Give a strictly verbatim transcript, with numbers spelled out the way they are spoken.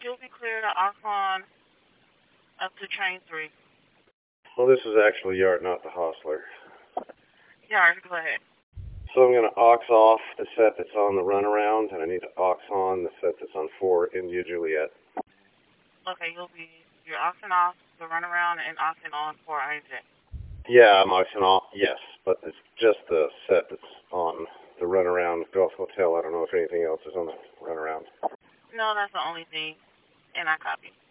You'll be clear to Oxon up to train three. Well, this is actually Yard, not the Hostler. Yard, go ahead. So I'm going to aux off the set that's on the runaround, and I need to aux on the set that's on four India Juliet. Okay, you'll be, you're auxing off the runaround and auxing on for I N J. Yeah, I'm auxing off, yes, but it's just the set that's on the runaround Gulf Hotel. I don't know if anything else is on the runaround. No, that's the only thing, and I copy.